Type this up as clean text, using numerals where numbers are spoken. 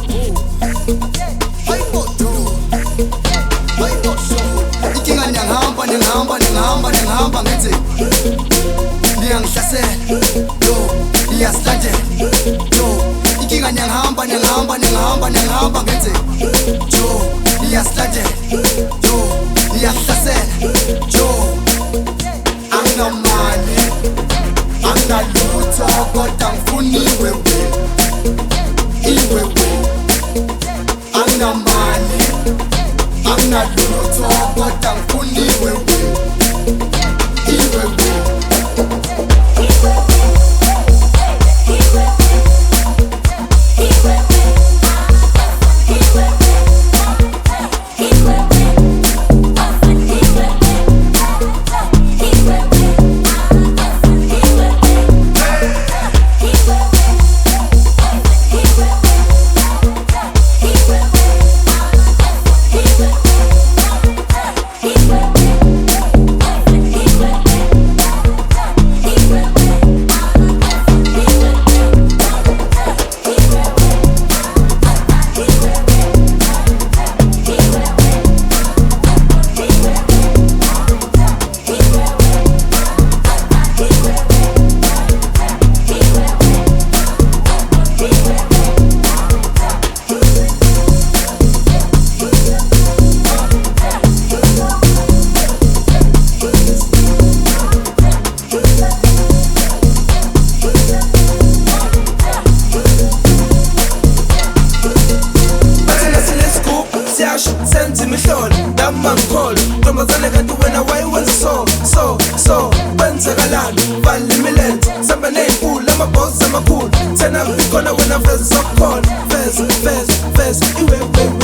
Inkinga ningahamba ngithi niyangihlasela yo niyasilandela yo inkinga niyangihamba ngithi yo niyasilandela yo niyasihlasela yo anginamali anginalutho kodwa ngifuna iwewe anginamali anginalutho kodwa ngifuna iwewe senze imihlolo damangkholo ntombazane kanti wena wayiwenza so kwenzakalani vala imilenze samba ney'nkulu amabhozi amakhulu thena bikhona wena veza sokukhona veza iwewe